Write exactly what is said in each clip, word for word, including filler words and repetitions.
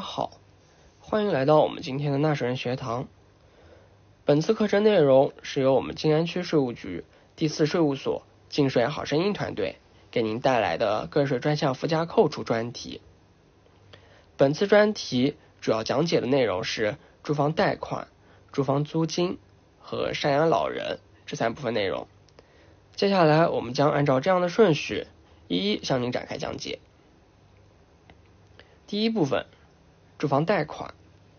好，欢迎来到我们今天的纳税人学堂。本次课程内容是由我们静安区税务局第四税务所净税好声音团队给您带来的个税专项附加扣除专题。本次专题主要讲解的内容是住房贷款、住房租金和赡养老人这三部分内容。接下来我们将按照这样的顺序一一向您展开讲解。第一部分，住房贷款。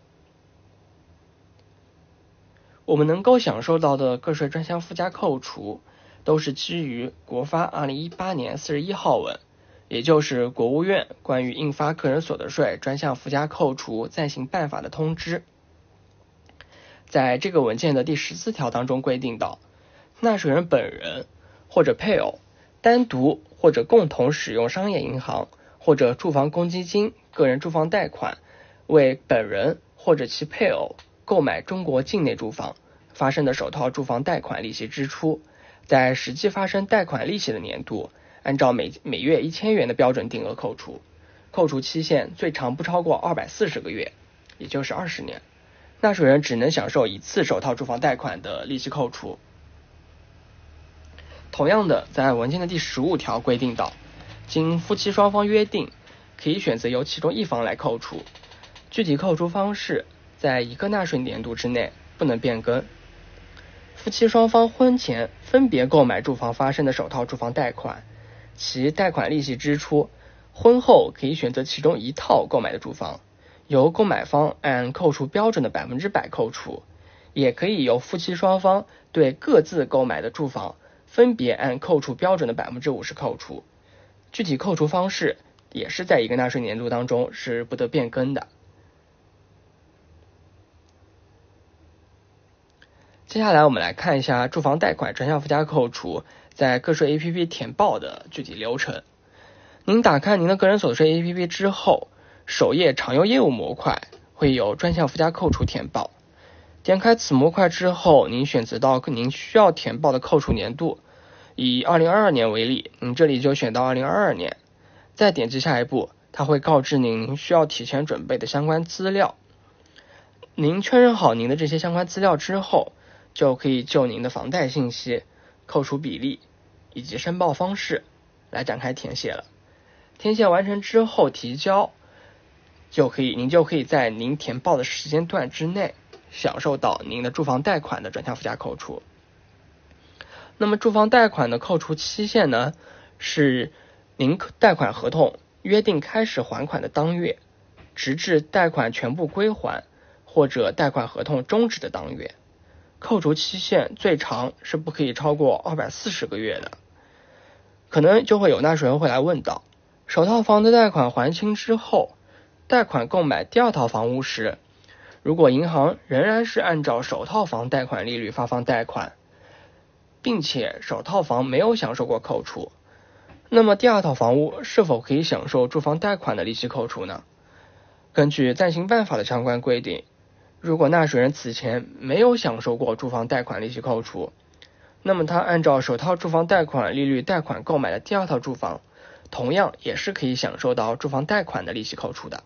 我们能够享受到的个税专项附加扣除都是基于国发二零一八年四十一号文，也就是国务院关于印发个人所得税专项附加扣除暂行办法的通知。在这个文件的第十四条当中规定到，纳税人本人或者配偶单独或者共同使用商业银行或者住房公积金个人住房贷款为本人或者其配偶购买中国境内住房发生的首套住房贷款利息支出，在实际发生贷款利息的年度，按照每每月一千元的标准定额扣除，扣除期限最长不超过二百四十个月，也就是二十年。纳税人只能享受一次首套住房贷款的利息扣除。同样的，在文件的第十五条规定到，经夫妻双方约定，可以选择由其中一方来扣除，具体扣除方式在一个纳税年度之内不能变更。夫妻双方婚前分别购买住房发生的首套住房贷款，其贷款利息支出，婚后可以选择其中一套购买的住房，由购买方按扣除标准的百分之百扣除，也可以由夫妻双方对各自购买的住房分别按扣除标准的百分之五十扣除，具体扣除方式也是在一个纳税年度当中是不得变更的。接下来我们来看一下住房贷款专项附加扣除在个税 A P P 填报的具体流程。您打开您的个人所得税 A P P 之后，首页常用业务模块会有专项附加扣除填报。点开此模块之后，您选择到您需要填报的扣除年度，以二零二二年为例，您这里就选到二零二二年，再点击下一步，它会告知您您需要提前准备的相关资料。您确认好您的这些相关资料之后，就可以就您的房贷信息、扣除比例以及申报方式来展开填写了。填写完成之后提交，就可以您就可以在您填报的时间段之内享受到您的住房贷款的专项附加扣除。那么住房贷款的扣除期限呢，是您贷款合同约定开始还款的当月，直至贷款全部归还或者贷款合同终止的当月。扣除期限最长是不可以超过二百四十个月的。可能就会有纳税人会来问到，首套房的贷款还清之后，贷款购买第二套房屋时，如果银行仍然是按照首套房贷款利率发放贷款，并且首套房没有享受过扣除，那么第二套房屋是否可以享受住房贷款的利息扣除呢？根据暂行办法的相关规定，如果纳税人此前没有享受过住房贷款利息扣除，那么他按照首套住房贷款利率贷款购买的第二套住房，同样也是可以享受到住房贷款的利息扣除的。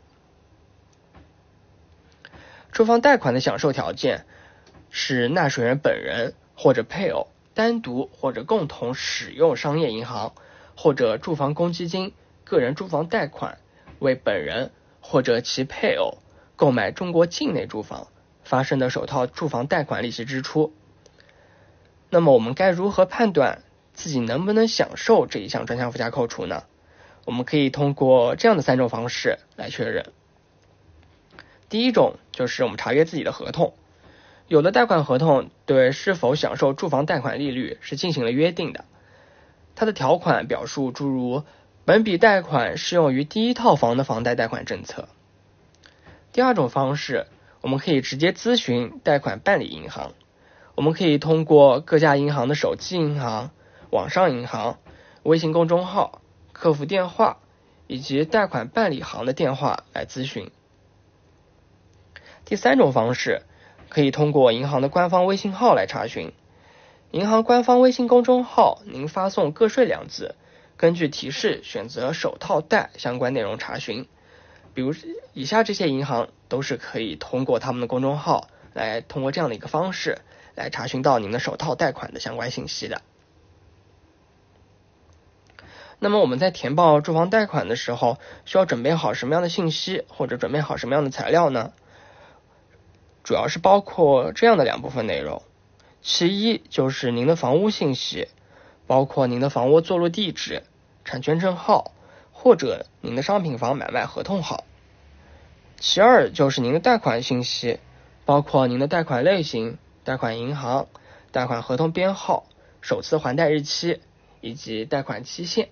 住房贷款的享受条件是纳税人本人或者配偶单独或者共同使用商业银行或者住房公积金个人住房贷款为本人或者其配偶购买中国境内住房发生的首套住房贷款利息支出。那么我们该如何判断自己能不能享受这一项专项附加扣除呢？我们可以通过这样的三种方式来确认。第一种就是我们查阅自己的合同，有的贷款合同对是否享受住房贷款利率是进行了约定的，它的条款表述诸如本笔贷款适用于第一套房的房贷贷款政策。第二种方式，我们可以直接咨询贷款办理银行，我们可以通过各家银行的手机银行、网上银行、微信公众号、客服电话以及贷款办理行的电话来咨询。第三种方式，可以通过银行的官方微信号来查询。银行官方微信公众号，您发送个税两字，根据提示选择首套贷相关内容查询。 比如以下这些银行都是可以通过他们的公众号来通过这样的一个方式来查询到您的首套贷款的相关信息的。那么我们在填报住房贷款的时候，需要准备好什么样的信息，或者准备好什么样的材料呢？主要是包括这样的两部分内容。其一就是您的房屋信息，包括您的房屋坐落地址、产权证号或者您的商品房买卖合同号。其二就是您的贷款信息，包括您的贷款类型、贷款银行、贷款合同编号、首次还贷日期以及贷款期限。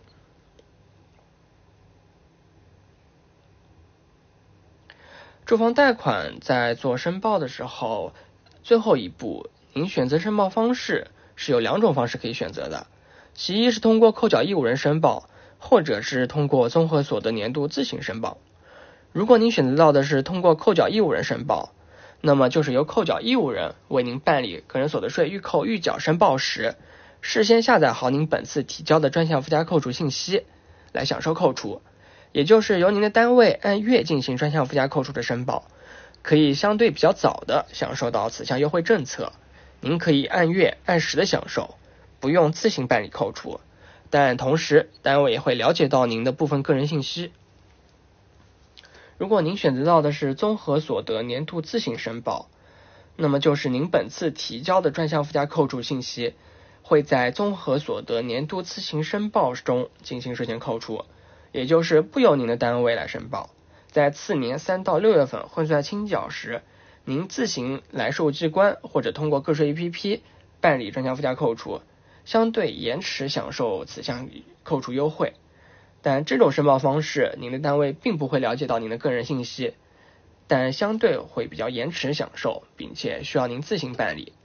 住房贷款在做申报的时候，最后一步您选择申报方式是有两种方式可以选择的，其一是通过扣缴义务人申报，或者是通过综合所得年度自行申报。如果您选择到的是通过扣缴义务人申报，那么就是由扣缴义务人为您办理个人所得税预扣预缴申报时，事先下载好您本次提交的专项附加扣除信息来享受扣除，也就是由您的单位按月进行专项附加扣除的申报，可以相对比较早的享受到此项优惠政策。您可以按月按时的享受，不用自行办理扣除，但同时单位也会了解到您的部分个人信息。如果您选择到的是综合所得年度自行申报，那么就是您本次提交的专项附加扣除信息会在综合所得年度自行申报中进行税前扣除，也就是不由您的单位来申报，在次年三到六月份汇算清缴时，您自行来税务机关或者通过个税 A P P 办理专项附加扣除，相对延迟享受此项扣除优惠。但这种申报方式，您的单位并不会了解到您的个人信息，但相对会比较延迟享受，并且需要您自行办理。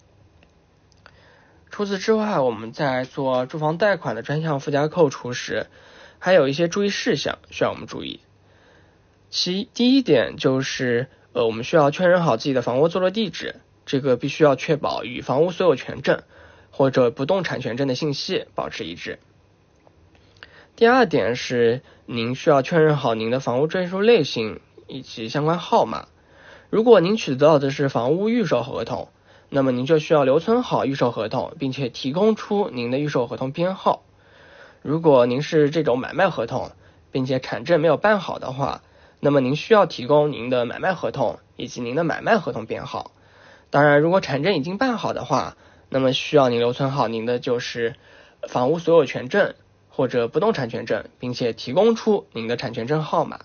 除此之外，我们在做住房贷款的专项附加扣除时，还有一些注意事项需要我们注意。其第一点就是呃，我们需要确认好自己的房屋坐落地址，这个必须要确保与房屋所有权证或者不动产权证的信息保持一致。第二点是您需要确认好您的房屋追诉类型以及相关号码。如果您取得到的是房屋预售合同，那么您就需要留存好预售合同，并且提供出您的预售合同编号。如果您是这种买卖合同，并且产证没有办好的话，那么您需要提供您的买卖合同以及您的买卖合同编号。当然，如果产证已经办好的话，那么需要您留存好您的就是房屋所有权证或者不动产权证，并且提供出您的产权证号码。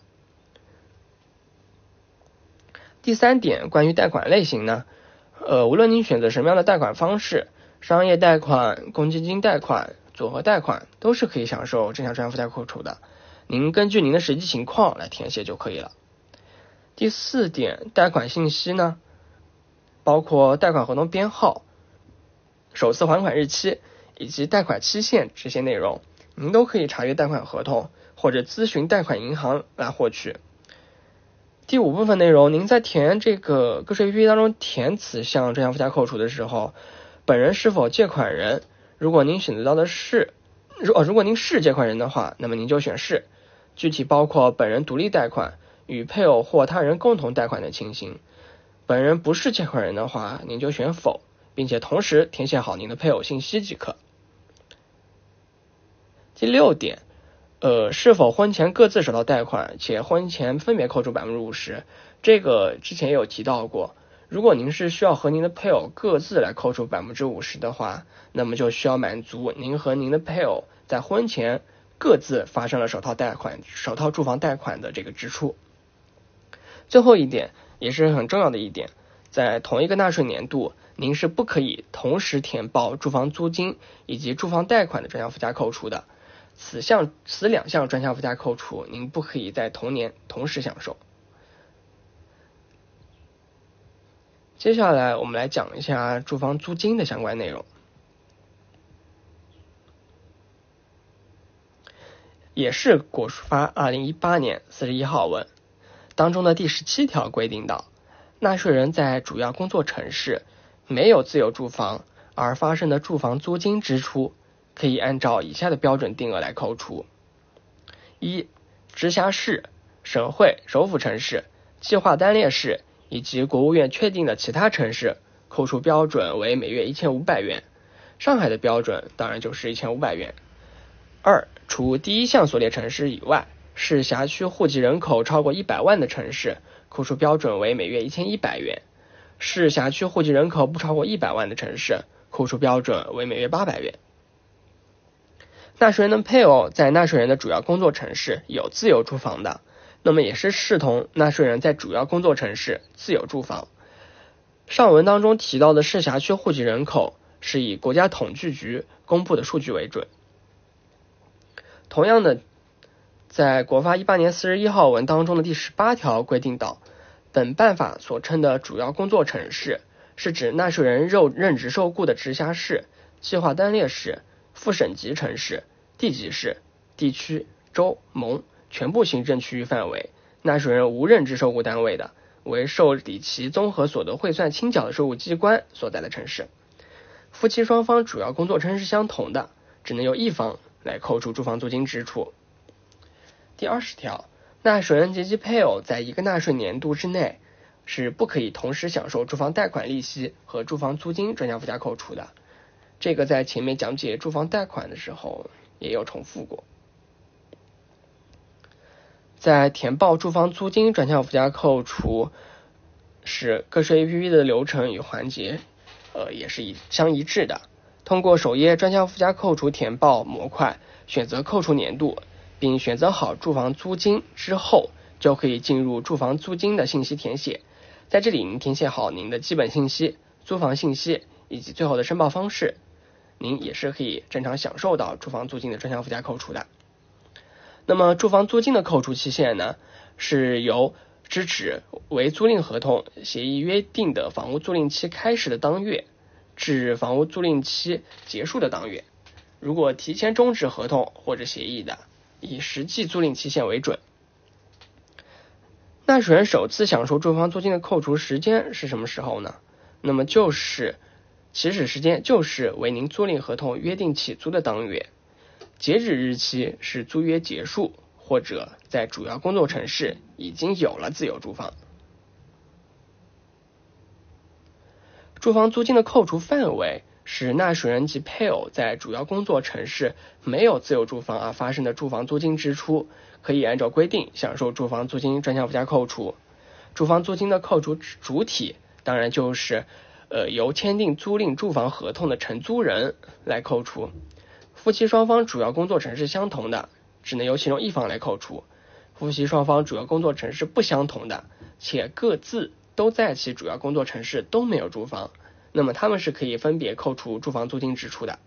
第三点，关于贷款类型呢，呃，无论您选择什么样的贷款方式，商业贷款、公积金贷款、组合贷款都是可以享受这项专项附加扣除的，您根据您的实际情况来填写就可以了。第四点，贷款信息呢，包括贷款合同编号、首次还款日期以及贷款期限这些内容，您都可以查阅贷款合同或者咨询贷款银行来获取。第五部分内容，您在填这个个税 A P P 当中填此项专项附加扣除的时候，本人是否借款人，如果您选择到的是如果如果您是借款人的话，那么您就选是，具体包括本人独立贷款、与配偶或他人共同贷款的情形。本人不是借款人的话，您就选否，并且同时填写好您的配偶信息即可。第六点，呃，是否婚前各自首套贷款，且婚前分别扣除 百分之五十， 这个之前也有提到过。如果您是需要和您的配偶各自来扣除 百分之五十 的话，那么就需要满足您和您的配偶在婚前各自发生了首套贷款、首套住房贷款的这个支出。最后一点也是很重要的一点，在同一个纳税年度，您是不可以同时填报住房租金以及住房贷款的专项附加扣除的。此项此两项专项附加扣除，您不可以在同年同时享受。接下来我们来讲一下住房租金的相关内容。也是国发二零一八年四十一号文当中的第十七条规定到，纳税人在主要工作城市没有自有住房而发生的住房租金支出，可以按照以下的标准定额来扣除。一、直辖市省会、首府城市、计划单列市以及国务院确定的其他城市，扣除标准为每月一千五百元。上海的标准当然就是一千五百元。二、除第一项所列城市以外，市辖区户籍人口超过一百万的城市，扣除标准为每月一千一百元。市辖区户籍人口不超过一百万的城市，扣除标准为每月八百元。纳税人的配偶在纳税人的主要工作城市有自有住房的，那么也是视同纳税人在主要工作城市自有住房。上文当中提到的市辖区户籍人口是以国家统计局公布的数据为准。同样的，在国发一八年四十一号文当中的第十八条规定到，本办法所称的主要工作城市，是指纳税人任任职受雇的直辖市、计划单列市、副省级城市、地级市、地区、州、盟全部行政区域范围，纳税人无任职受雇单位的，为受理其综合所得汇算清缴的税务机关所在的城市。夫妻双方主要工作城市相同的，只能由一方来扣除住房租金支出。第二十条，纳税人及其配偶在一个纳税年度之内是不可以同时享受住房贷款利息和住房租金专项附加扣除的。这个在前面讲解住房贷款的时候也有重复过。在填报住房租金专项附加扣除是个税 A P P 的流程与环节呃也是一相一致的。通过首页专项附加扣除填报模块，选择扣除年度，并选择好住房租金之后，就可以进入住房租金的信息填写。在这里您填写好您的基本信息、租房信息以及最后的申报方式，您也是可以正常享受到住房租金的专项附加扣除的。那么住房租金的扣除期限呢，是由支持为租赁合同协议约定的房屋租赁期开始的当月至房屋租赁期结束的当月，如果提前终止合同或者协议的，以实际租赁期限为准。纳税人首次享受住房租金的扣除时间是什么时候呢？那么就是起始时间就是为您租赁合同约定起租的当月，截止日期是租约结束或者在主要工作城市已经有了自有住房。住房租金的扣除范围是纳税人及配偶在主要工作城市没有自有住房而发生的住房租金支出，可以按照规定享受住房租金专项附加扣除。住房租金的扣除主体当然就是呃由签订租赁住房合同的承租人来扣除。夫妻双方主要工作城市相同的，只能由其中一方来扣除。夫妻双方主要工作城市不相同的，且各自都在其主要工作城市都没有住房，那么他们是可以分别扣除住房租金支出的。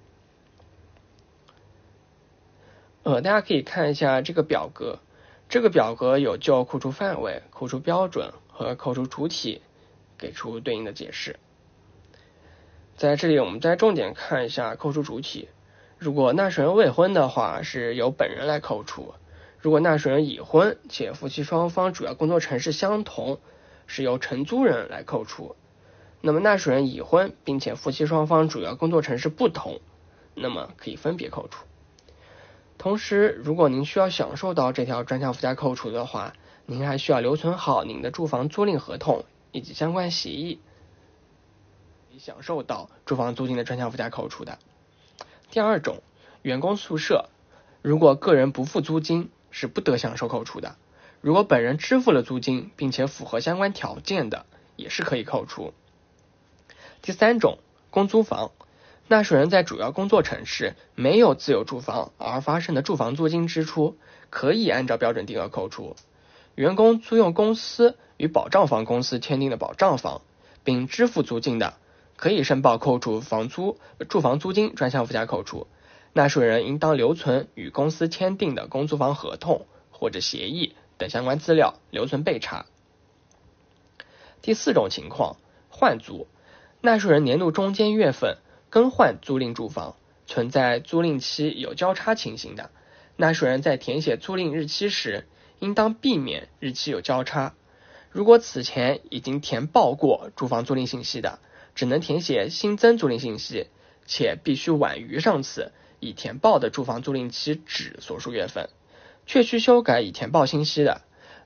呃，大家可以看一下这个表格，这个表格有就扣除范围、扣除标准和扣除主体给出对应的解释。在这里我们再重点看一下扣除主体。如果纳税人未婚的话，是由本人来扣除；如果纳税人已婚且夫妻双方主要工作城市相同，是由承租人来扣除。那么纳税人已婚并且夫妻双方主要工作城市不同，那么可以分别扣除。同时，如果您需要享受到这条专项附加扣除的话，您还需要留存好您的住房租赁合同以及相关协议，可以享受到住房租金的专项附加扣除的。第二种，员工宿舍，如果个人不付租金是不得享受扣除的，如果本人支付了租金并且符合相关条件的，也是可以扣除。第三种，公租房，纳税人在主要工作城市没有自有住房而发生的住房租金支出，可以按照标准定额扣除。员工租用公司与保障房公司签订的保障房并支付租金的，可以申报扣除房租住房租金专项附加扣除。纳税人应当留存与公司签订的公租房合同或者协议等相关资料，留存备查。第四种情况，换租，纳税人年度中间月份更换租赁住房，存在租赁期有交叉情形的，纳税人在填写租赁日期时应当避免日期有交叉。如果此前已经填报过住房租赁信息的，只能填写新增租赁信息，且必须晚于上次已填报的住房租赁期止所述月份。确需修改已填报信息的，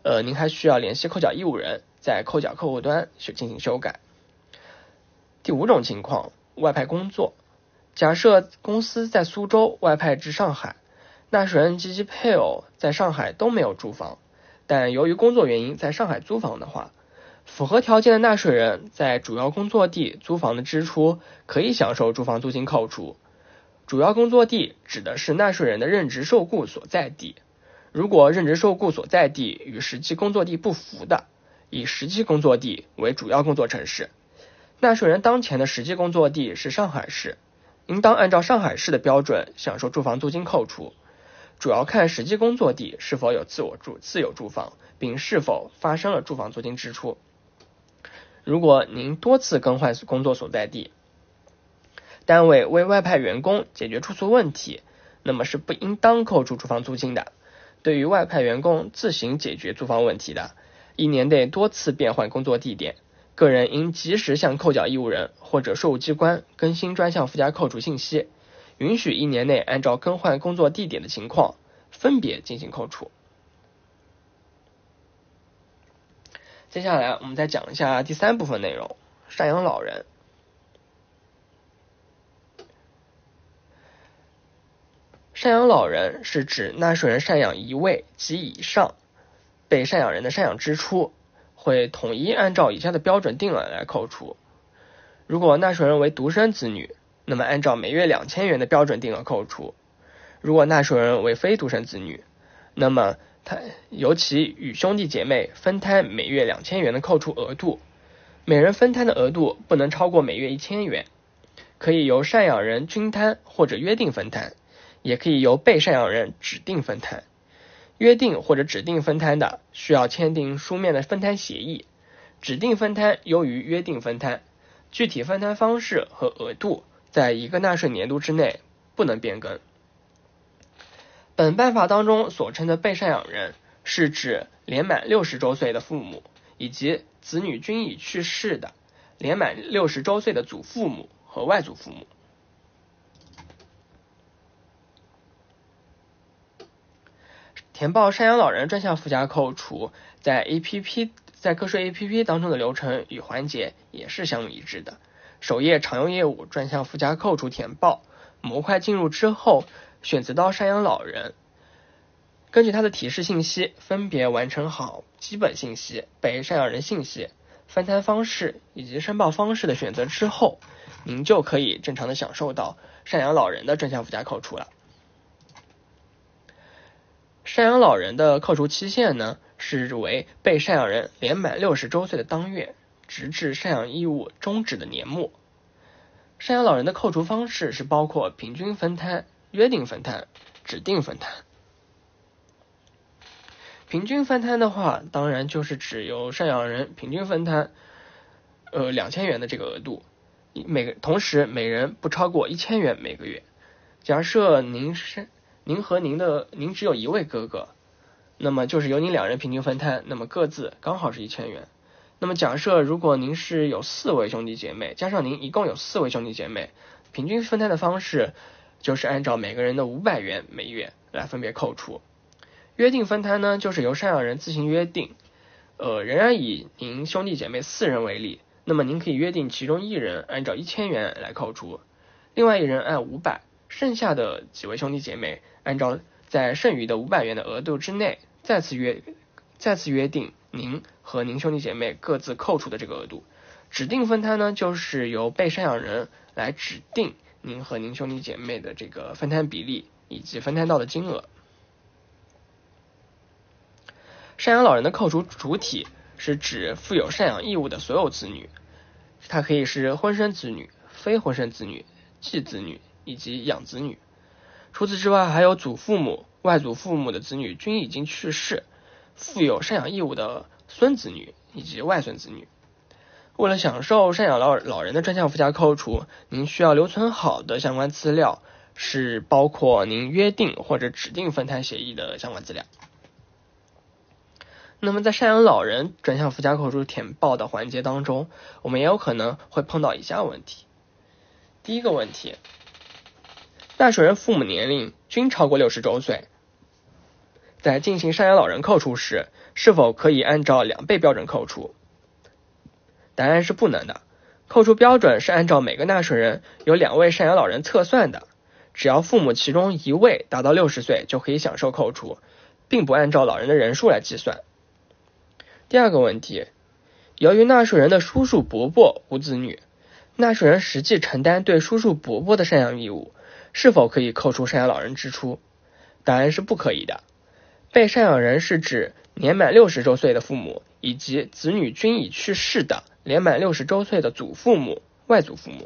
呃，您还需要联系扣缴义务人，在扣缴客户端去进行修改。第五种情况，外派工作。假设公司在苏州外派至上海，纳税人及其配偶在上海都没有住房，但由于工作原因在上海租房的话，符合条件的纳税人在主要工作地租房的支出可以享受住房租金扣除。主要工作地指的是纳税人的任职受雇所在地，如果任职受雇所在地与实际工作地不符的，以实际工作地为主要工作城市。纳税人当前的实际工作地是上海市，应当按照上海市的标准享受住房租金扣除，主要看实际工作地是否有自我住自有住房，并是否发生了住房租金支出。如果您多次更换工作所在地，单位为外派员工解决住宿问题，那么是不应当扣除住房租金的。对于外派员工自行解决住房问题的，一年内多次变换工作地点，个人应及时向扣缴义务人或者税务机关更新专项附加扣除信息，允许一年内按照更换工作地点的情况分别进行扣除。接下来我们再讲一下第三部分内容，赡养老人。赡养老人是指纳税人赡养一位及以上被赡养人的赡养支出，会统一按照以下的标准定额来扣除。如果纳税人为独生子女，那么按照每月两千元的标准定额扣除；如果纳税人为非独生子女，那么他由其与兄弟姐妹分摊每月两千元的扣除额度，每人分摊的额度不能超过每月一千元，可以由赡养人均摊或者约定分摊，也可以由被赡养人指定分摊。约定或者指定分摊的，需要签订书面的分摊协议；指定分摊优于约定分摊，具体分摊方式和额度在一个纳税年度之内不能变更。本办法当中所称的被赡养人，是指年满六十周岁的父母，以及子女均已去世的年满六十周岁的祖父母和外祖父母。填报赡养老人专项附加扣除，在 A P P 在个税 A P P 当中的流程与环节也是相一致的。首页常用业务专项附加扣除填报，模块进入之后，选择到赡养老人，根据他的提示信息，分别完成好基本信息、被赡养人信息、分摊方式以及申报方式的选择之后，您就可以正常的享受到赡养老人的专项附加扣除了。赡养老人的扣除期限呢，是为被赡养人年满六十周岁的当月，直至赡养义务终止的年末。赡养老人的扣除方式是包括平均分摊、约定分摊、指定分摊。平均分摊的话，当然就是指由赡养人平均分摊呃两千元的这个额度，每个同时每人不超过一千元每个月。假设您是您和您的您只有一位哥哥，那么就是由您两人平均分摊，那么各自刚好是一千元。那么假设如果您是有四位兄弟姐妹，加上您一共有四位兄弟姐妹，平均分摊的方式就是按照每个人的五百元每月来分别扣除。约定分摊呢，就是由赡养人自行约定，呃，仍然以您兄弟姐妹四人为例，那么您可以约定其中一人按照一千元来扣除，另外一人按五百，剩下的几位兄弟姐妹按照在剩余的五百元的额度之内，再次约再次约定您和您兄弟姐妹各自扣除的这个额度。指定分摊呢，就是由被赡养人来指定您和您兄弟姐妹的这个分摊比例以及分摊到的金额。赡养老人的扣除主体是指负有赡养义务的所有子女，它可以是婚生子女、非婚生子女、继子女以及养子女。除此之外，还有祖父母、外祖父母的子女均已经去世，负有赡养义务的孙子女以及外孙子女。为了享受赡养老老人的专项附加扣除，您需要留存好的相关资料是包括您约定或者指定分摊协议的相关资料。那么在赡养老人专项附加扣除填报的环节当中，我们也有可能会碰到以下问题。第一个问题，纳税人父母年龄均超过六十周岁， 在进行赡养老人扣除时，是否可以按照两倍标准扣除？答案是不能的。扣除标准是按照每个纳税人有两位赡养老人测算的，只要父母其中一位达到六十岁就可以享受扣除，并不按照老人的人数来计算。第二个问题，由于纳税人的叔叔伯伯无子女，纳税人实际承担对叔叔伯伯的赡养义务，是否可以扣除赡养老人支出？答案是不可以的。被赡养人是指年满六十周岁的父母，以及子女均已去世的年满六十周岁的祖父母、外祖父母。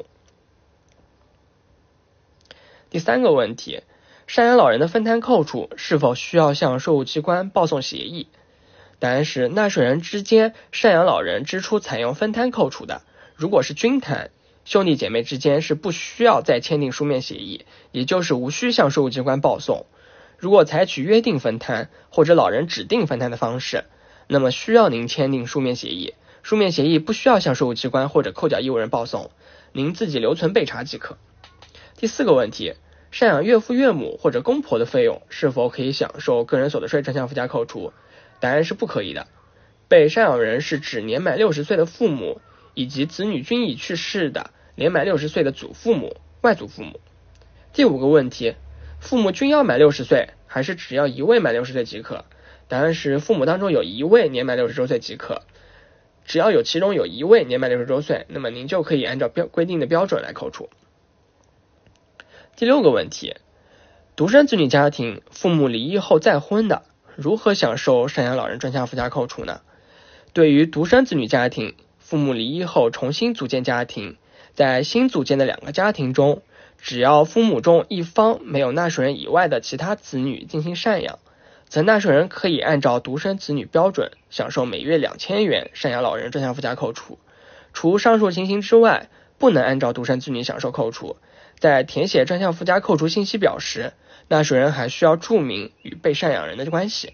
第三个问题，赡养老人的分摊扣除是否需要向税务机关报送协议？答案是纳税人之间赡养老人支出采用分摊扣除的，如果是均摊，兄弟姐妹之间是不需要再签订书面协议，也就是无需向税务机关报送。如果采取约定分摊或者老人指定分摊的方式，那么需要您签订书面协议，书面协议不需要向税务机关或者扣缴义务人报送，您自己留存备查即可。第四个问题，赡养岳父岳母或者公婆的费用是否可以享受个人所得税正向附加扣除？答案是不可以的。被赡养人是指年满六十岁的父母，以及子女均已去世的年满六十岁的祖父母、外祖父母。第五个问题，父母均要满六十岁，还是只要一位满六十岁即可？答案是父母当中有一位年满六十周岁即可。只要有其中有一位年满六十周岁，那么您就可以按照标规定的标准来扣除。第六个问题，独生子女家庭父母离异后再婚的，如何享受赡养老人专项附加扣除呢？对于独生子女家庭，父母离异后重新组建家庭，在新组建的两个家庭中，只要父母中一方没有纳税人以外的其他子女进行赡养，则纳税人可以按照独生子女标准享受每月两千元赡养老人专项附加扣除。除上述情形之外，不能按照独生子女享受扣除。在填写专项附加扣除信息表时，纳税人还需要注明与被赡养人的关系。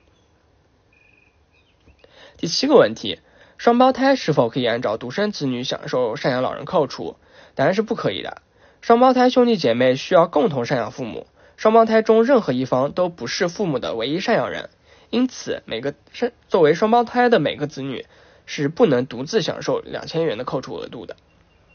第七个问题，双胞胎是否可以按照独生子女享受赡养老人扣除？答案是不可以的。双胞胎兄弟姐妹需要共同赡养父母，双胞胎中任何一方都不是父母的唯一赡养人，因此每个作为双胞胎的每个子女是不能独自享受两千元的扣除额度的。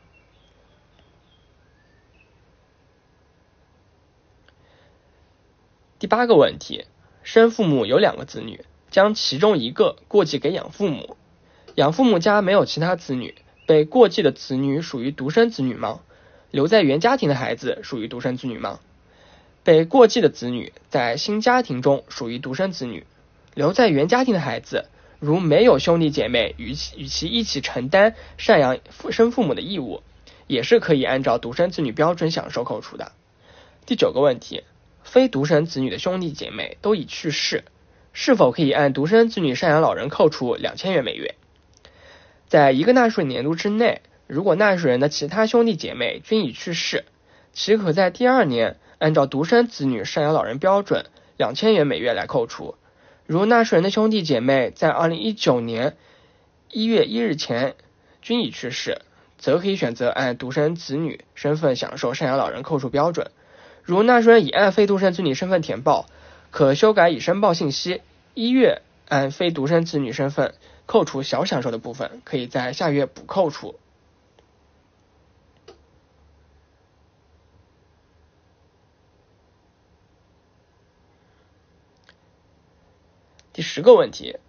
第八个问题，生父母有两个子女，将其中一个过继给养父母，养父母家没有其他子女，被过继的子女属于独生子女吗？留在原家庭的孩子属于独生子女吗？被过继的子女在新家庭中属于独生子女，留在原家庭的孩子如没有兄弟姐妹与其与其一起承担赡养生父母的义务，也是可以按照独生子女标准享受扣除的。第九个问题，非独生子女的兄弟姐妹都已去世，是否可以按独生子女赡养老人扣除两千元每月？在一个纳税年度之内，如果纳税人的其他兄弟姐妹均已去世，其可在第二年按照独生子女赡养老人标准两千元每月来扣除。如纳税人的兄弟姐妹在二零一九年一月一日前均已去世，则可以选择按独生子女身份享受赡养老人扣除标准。如纳税人已按非独生子女身份填报，可修改已申报信息，一月按非独生子女身份扣除小享受的部分，可以在下月补扣除。第十个问题，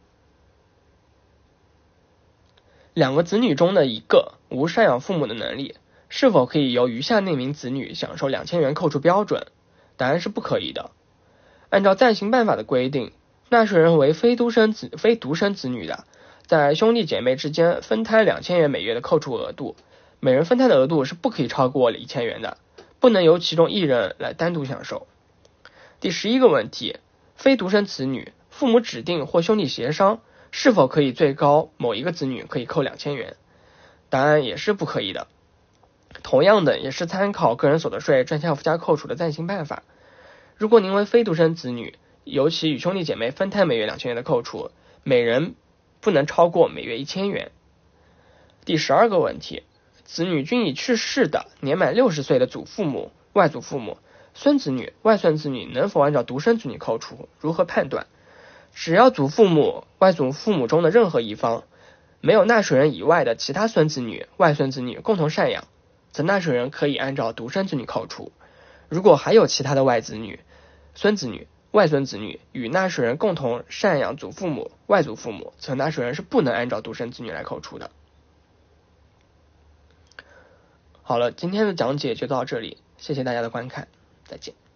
两个子女中的一个无赡养父母的能力，是否可以由余下那名子女享受两千元扣除标准？答案是不可以的。按照暂行办法的规定，纳税人为非独生子非独生子女的，在兄弟姐妹之间分摊两千元每月的扣除额度，每人分摊的额度是不可以超过一千元的，不能由其中一人来单独享受。第十一个问题，非独生子女父母指定或兄弟协商，是否可以最高某一个子女可以扣两千元？答案也是不可以的。同样的，也是参考个人所得税专项附加扣除的暂行办法。如果您为非独生子女，尤其与兄弟姐妹分摊每月两千元的扣除，每人不能超过每月一千元。第十二个问题，子女均已去世的年满六十岁的祖父母、外祖父母， 孙子女、外孙子女能否按照独生子女扣除？如何判断？只要祖父母、外祖父母中的任何一方没有纳税人以外的其他孙子女、外孙子女共同赡养，则纳税人可以按照独生子女扣除。如果还有其他的外子女、孙子女、外孙子女与纳税人共同赡养祖父母、外祖父母，则纳税人是不能按照独生子女来扣除的。好了，今天的讲解就到这里，谢谢大家的观看，再见。